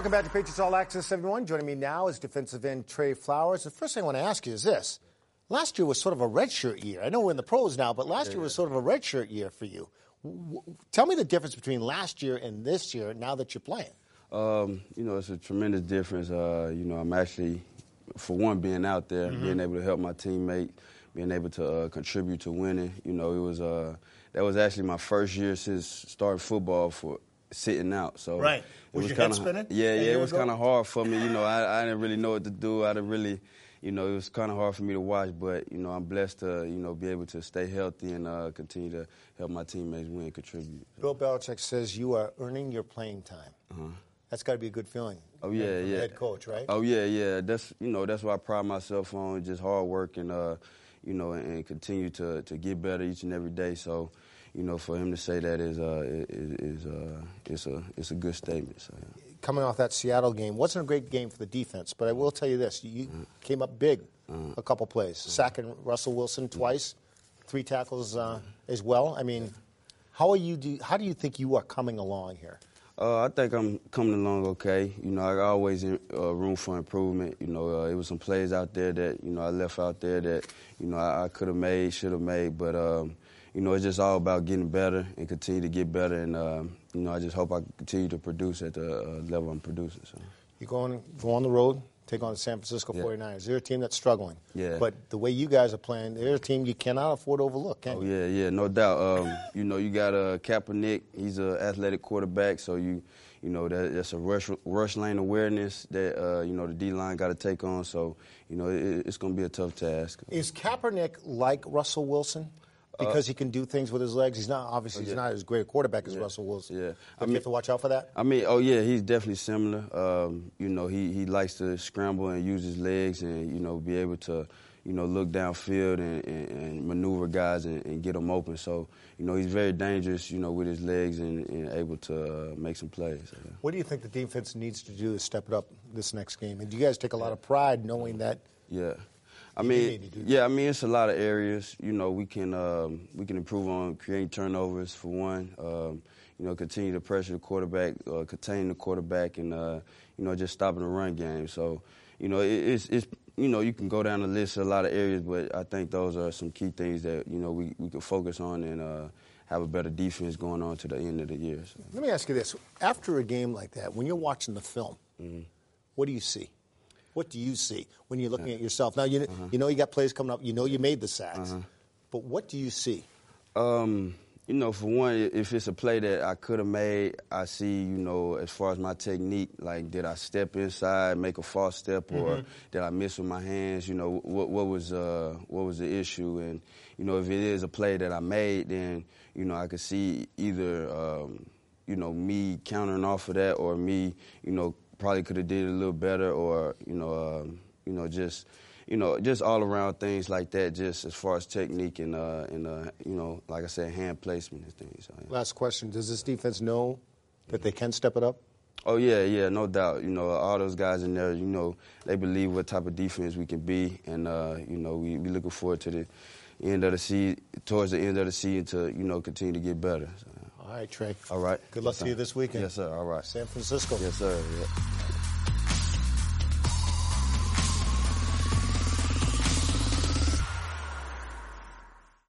Welcome back to Patriots All Access, everyone. Joining me now is defensive end Trey Flowers. The first thing I want to ask you is this. Last year was sort of a redshirt year. I know we're in the pros now, but last year was sort of a redshirt year for you. Tell me the difference between last year and this year now that you're playing. It's a tremendous difference. I'm actually, for one, being out there, being able to help my teammate, being able to contribute to winning. That was actually my first year since starting football for sitting out. So right. Was your kinda, head spinning? Yeah, it was kind of hard for me. I didn't really know what to do. I didn't really, it was kind of hard for me to watch. But, I'm blessed to, be able to stay healthy and continue to help my teammates win and contribute. Bill Belichick says you are earning your playing time. That's got to be a good feeling. Oh, yeah. Head coach, right? Oh, yeah. That's what I pride myself on, just hard work and, and continue to get better each and every day. So, for him to say that it's a good statement. So, yeah. Coming off that Seattle game, wasn't a great game for the defense, but I will tell you this: you came up big, a couple plays, sacking Russell Wilson twice, 3 tackles as well. I mean, how do you think you are coming along here? I think I'm coming along okay. I always room for improvement. It was some plays out there that I left out there that I could have made, should have made, but. It's just all about getting better and continue to get better. And, I just hope I continue to produce at the level I'm producing. So. You go on the road, take on the San Francisco 49ers. They're a team that's struggling. Yeah. But the way you guys are playing, they're a team you cannot afford to overlook, can you? Yeah, no doubt. You got Kaepernick. He's an athletic quarterback, so that's a rush lane awareness that, the D-line got to take on. So, it's going to be a tough task. Is Kaepernick like Russell Wilson? Because he can do things with his legs. He's not he's not as great a quarterback as Russell Wilson. Yeah, you have to watch out for that. He's definitely similar. He likes to scramble and use his legs and be able to look downfield and maneuver guys and get them open. So he's very dangerous with his legs and able to make some plays. So, yeah. What do you think the defense needs to do to step it up this next game? And do you guys take a lot of pride knowing that? Yeah. It's a lot of areas. We can improve on creating turnovers for one. Continue to pressure the quarterback, contain the quarterback, and just stopping the run game. So, it's you can go down the list of a lot of areas, but I think those are some key things that we can focus on and have a better defense going on to the end of the year. So. Let me ask you this: after a game like that, when you're watching the film, what do you see? What do you see when you're looking at yourself? Now, you you got plays coming up. You made the sacks. But what do you see? For one, if it's a play that I could have made, I see, as far as my technique, like did I step inside, make a false step, or did I miss with my hands? What was the issue? And, if it is a play that I made, then, I could see either, me countering off of that or me, probably could have did it a little better, or just all around things like that. Just as far as technique and like I said, hand placement and things. So, yeah. Last question: does this defense know that they can step it up? Oh yeah, no doubt. All those guys in there, they believe what type of defense we can be, and we looking forward to the end of the season, towards the end of the season, to continue to get better. So. All right, Trey. All right. Good luck to you this weekend. Yes, sir. All right. San Francisco. Yes, sir. Yeah.